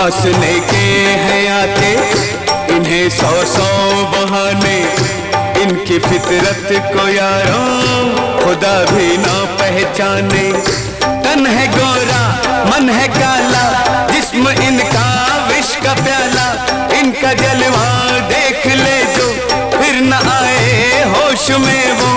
हंसने के हैं आते इन्हें सौ सौ बहाने, इनकी फितरत को यारों खुदा भी ना पहचाने। तन है गोरा मन है काला, जिस्म इनका विष का प्याला, इनका जलवा देख ले जो फिर न आए होश में वो।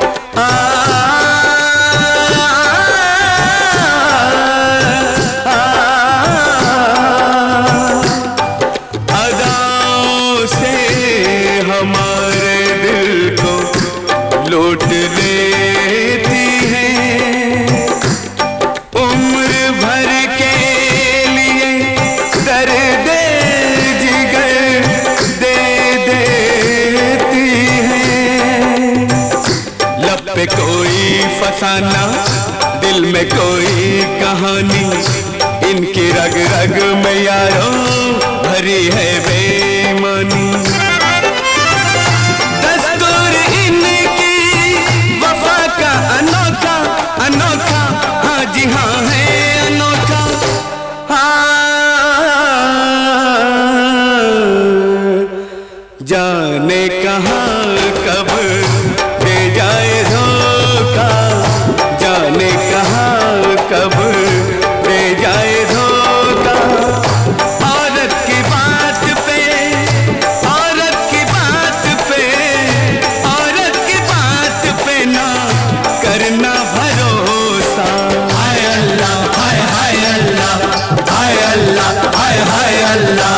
अदाओं से हमारे दिल को लूट लेती हैं, उम्र भर के लिए दर्द जिगर दे देती हैं। लब पे कोई फसाना, दिल में कोई कहानी, इनकी रग रग में यारों भरी है बेईमानी। दस्तूर इनकी वफा का अनोखा अनोखा, हाँ जी हाँ है अनोखा। हाँ जाने कहाँ कब दे जाए धोखा, जाने कहाँ कब दे जाए धोखा। औरत की बात पे, औरत की बात पे, औरत की बात पे ना करना भरोसा। हाय अल्लाह हाय हाय अल्लाह, हाय अल्लाह हाय हाय अल्लाह।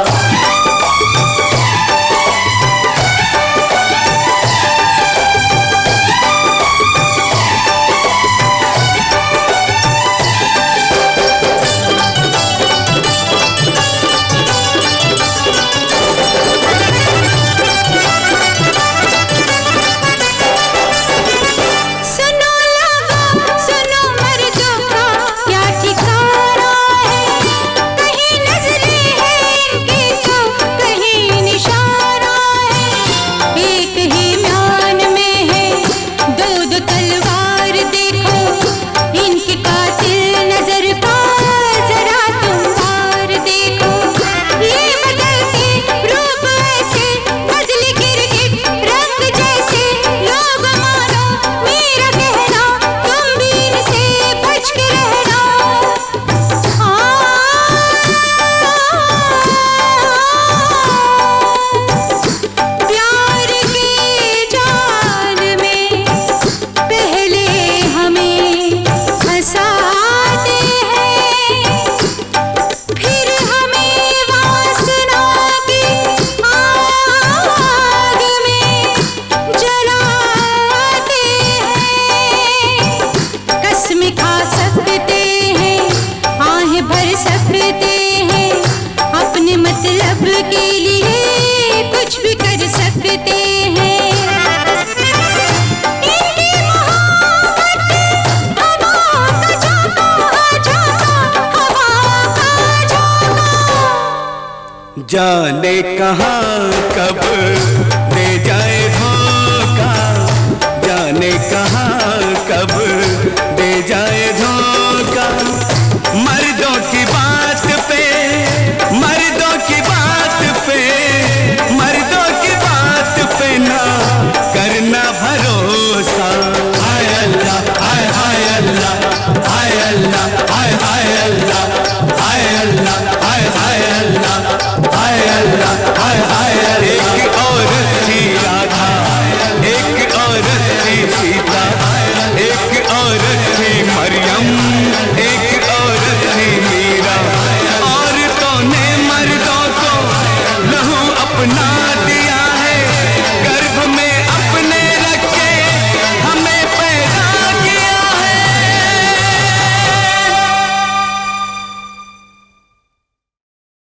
जाने कहाँ कब दे जाए धोखा, जाने कहाँ कब दे जाए धोखा।